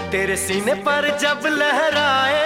तेरे सीने पर जब लहराए,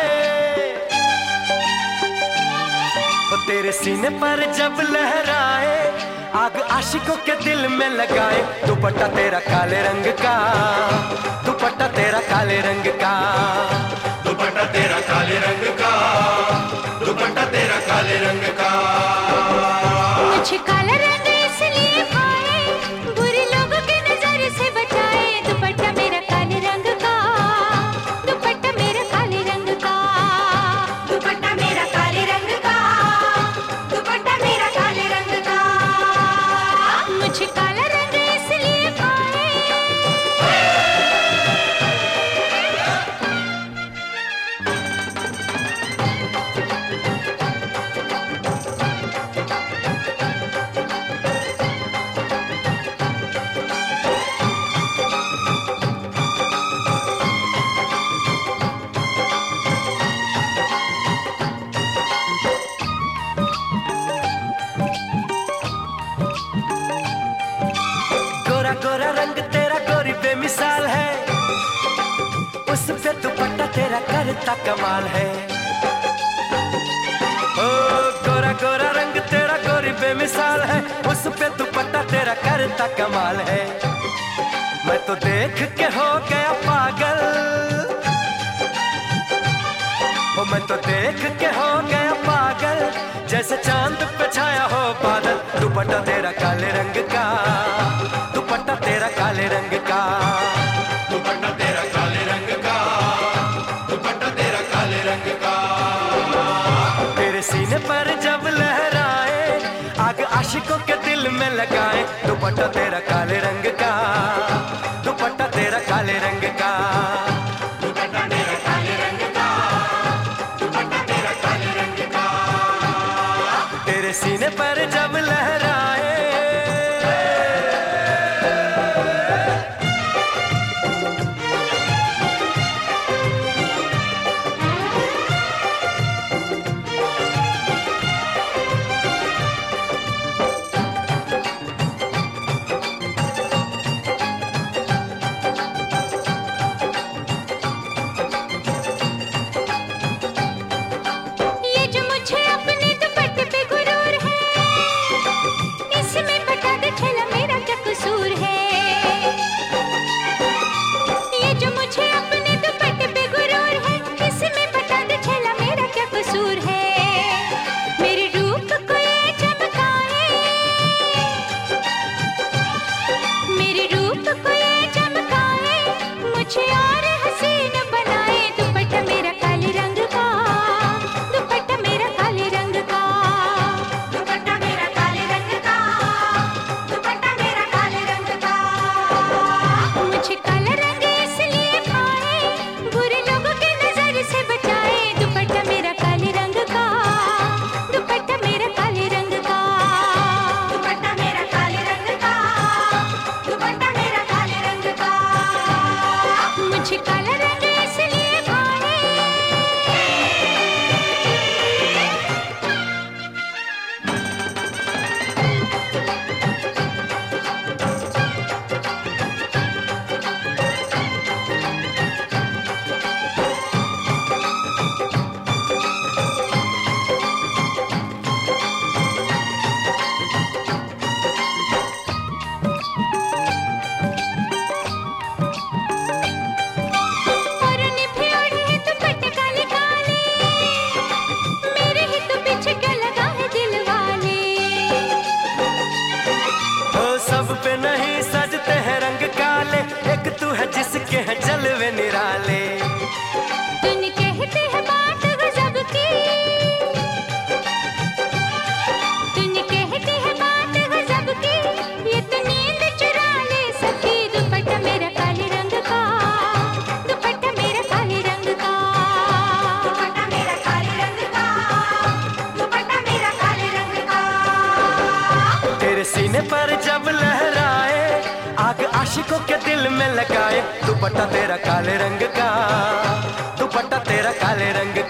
वो तेरे सीने पर जब लहराए, आग आशिकों के दिल में लगाए। दुपट्टा तेरा काले रंग का, दुपट्टा तेरा काले रंग का, दुपट्टा तेरा काले रंग का, दुपट्टा तेरा काले रंग का। मुझे काला रंग इसलिए भाए, बुरे लोगों के नजर से बचाए। दुपट्टा मेरा काले रंग का, दुपट्टा मेरा काले रंग का, दुपट्टा मेरा काले रंग का, दुपट्टा मेरा काले रंग का। मुझे काला रंग इसलिए भाए। गोरा रंग तेरा गोरी बेमिसाल है, उस पे दुपट्टा तेरा करता कमाल है। ओ गोरा गोरा रंग तेरा गोरी बेमिसाल है, उस पे दुपट्टा तेरा करता कमाल है। मैं तो देख के हो गया पागल, ओ मैं तो देख के हो गया पागल, जैसे चांद पे छाया हो बादल। दुपट्टा तेरा काले रंग का, दुपट्टा तेरा काले रंग का, दुपट्टा तेरा काले रंग का, दुपट्टा तेरा काले रंग का। तेरे सीने पर जब लहराए, आग आशिकों के दिल में लगाए। दुपट्टा तेरा काले रंग का, दुपट्टा तेरा काले रंग का, दुपट्टा तेरा काले रंग का, दुपट्टा तेरा काले रंग का। तेरे सीने पर जब लहराए। सब पे नहीं सजते हैं रंग काले, एक तू है जिसके हैं जलवे निराले। तुम कहते हैं बात गजब की, तुम कहते हैं बात गजब की, ये तो नींद चुरा ले सकी। दुपट्टा मेरा काले रंग का, दुपट्टा मेरा काले रंग का, दुपट्टा मेरा काले रंग का, दुपट्टा मेरा काले रंग का। तेरे सीने पर जब लहराए, आग आशिकों के दिल में लगाए। दुपट्टा तेरा काले रंग का, दुपट्टा तेरा काले रंग